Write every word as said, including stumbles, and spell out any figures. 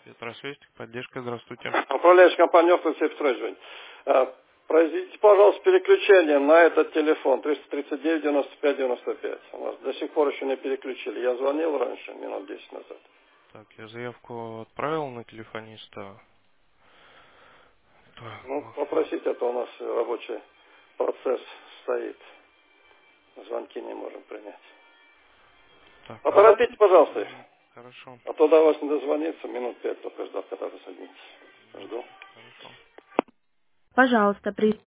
Петросвестик, поддержка, здравствуйте. Управляющая компания Офтон Сергей Петрович звонит. А, Произведите, пожалуйста, переключение на этот телефон триста тридцать девять девяносто пять девяносто пять. У нас до сих пор еще не переключили. Я звонил раньше, минут десять назад. Так, я заявку отправил на телефониста. Так, Ну, ну, попросите, а то у нас рабочий процесс стоит. Звонки не можем принять. так, а, Поторопите, пожалуйста, их. хорошо, А то до вас не дозвониться, минут пять только ждать, когда вы садитесь. Жду. хорошо. Пожалуйста, при